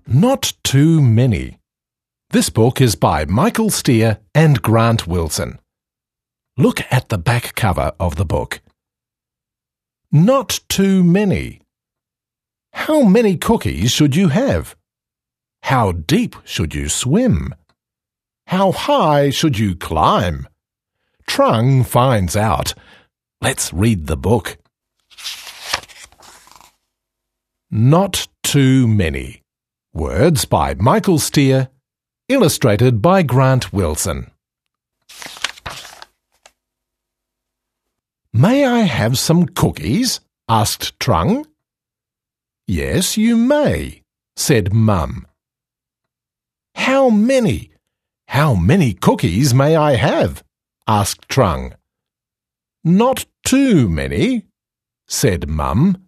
Not Too Many. This book is by Michael Steer and Grant Wilson. Look at the back cover of the book. Not too many. How many cookies should you have? How deep should you swim? How high should you climb? Trung finds out. Let's read the book. Not Too Many. Words by Michael Steer, illustrated by Grant Wilson. May I have some cookies? Asked Trung. Yes, you may, said Mum. How many? How many cookies may I have? Asked Trung. Not too many, said Mum.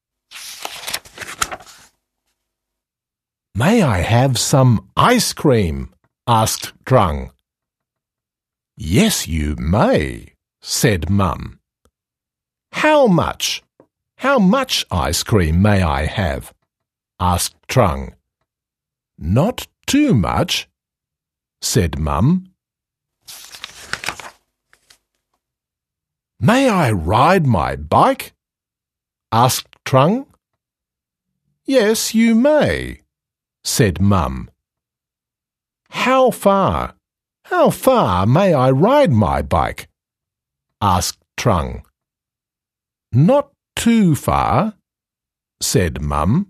May I have some ice cream? Asked Trung. Yes, you may, said Mum. How much? How much ice cream may I have? Asked Trung. Not too much, said Mum. May I ride my bike? Asked Trung. Yes, you may, said Mum. How far? How far may I ride my bike? Asked Trung. Not too far, said Mum.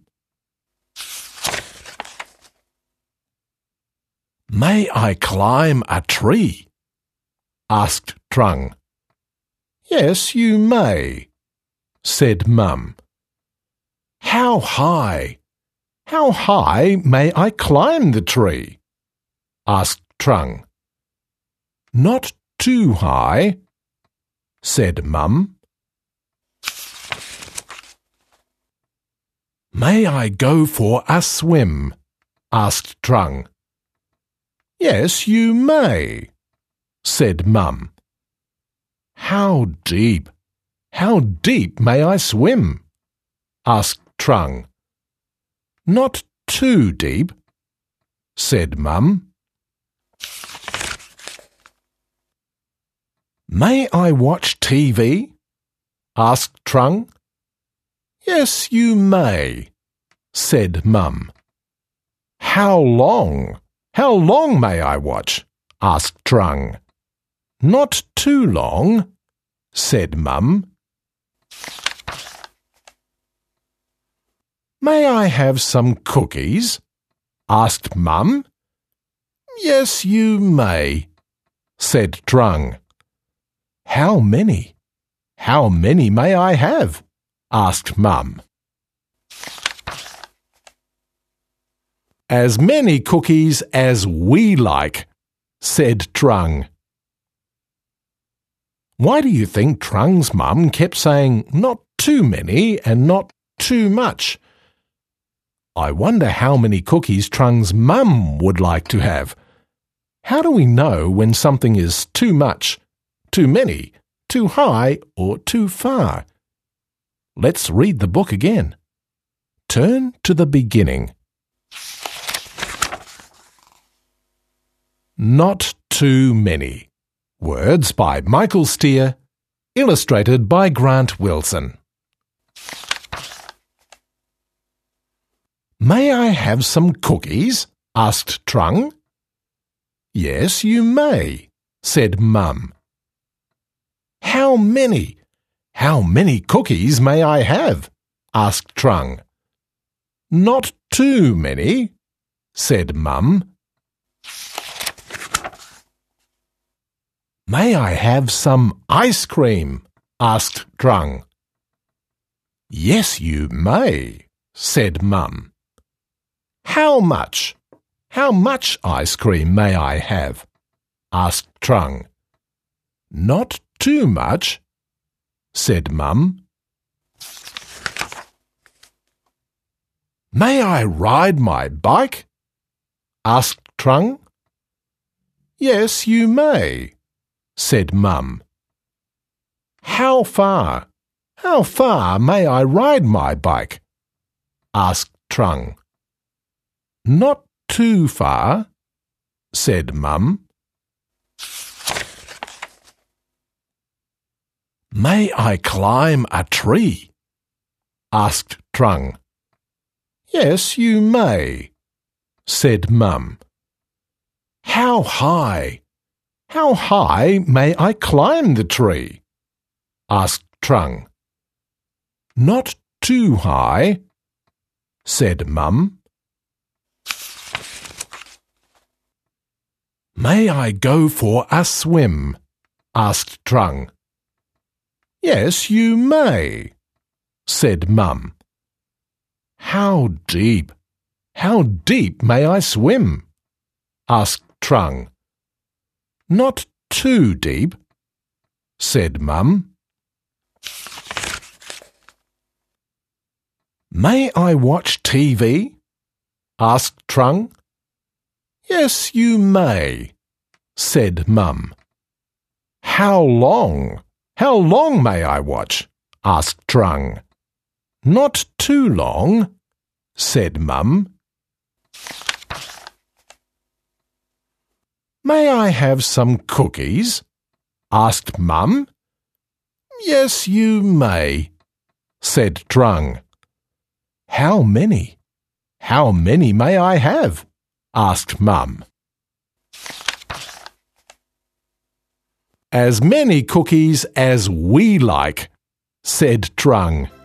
May I climb a tree? Asked Trung. Yes, you may, said Mum. How high? How high may I climb the tree? Asked Trung. Not too high, said Mum. May I go for a swim? Asked Trung. Yes, you may, said Mum. How deep may I swim? Asked Trung. Not too deep, said Mum. May I watch TV? Asked Trung. Yes, you may, said Mum. How long may I watch? Asked Trung. Not too long, said Mum. May I have some cookies? Asked Mum. Yes, you may, said Trung. How many? How many may I have? Asked Mum. As many cookies as we like, said Trung. Why do you think Trung's mum kept saying not too many and not too much? I wonder how many cookies Trung's mum would like to have. How do we know when something is too much, too many, too high, or too far? Let's read the book again. Turn to the beginning. Not Too Many. Words by Michael Steer, illustrated by Grant Wilson. May I have some cookies? Asked Trung. Yes, you may, said Mum. How many? How many cookies may I have? Asked Trung. Not too many, said Mum. May I have some ice cream? Asked Trung. Yes, you may, said Mum. How much? How much ice cream may I have? Asked Trung. Not too much, said Mum. May I ride my bike? Asked Trung. Yes, you may, said Mum. How far? How far may I ride my bike? Asked Trung. Not too far, said Mum. May I climb a tree? Asked Trung. Yes, you may, said Mum. How high may I climb the tree? Asked Trung. Not too high, said Mum. May I go for a swim? Asked Trung. Yes, you may, said Mum. How deep may I swim? Asked Trung. Not too deep, said Mum. May I watch TV? Asked Trung. Yes, you may, said Mum. How long may I watch? Asked Trung. Not too long, said Mum. May I have some cookies? Asked Mum. Yes, you may, said Trung. How many may I have? Asked Mum. As many cookies as we like, said Trung.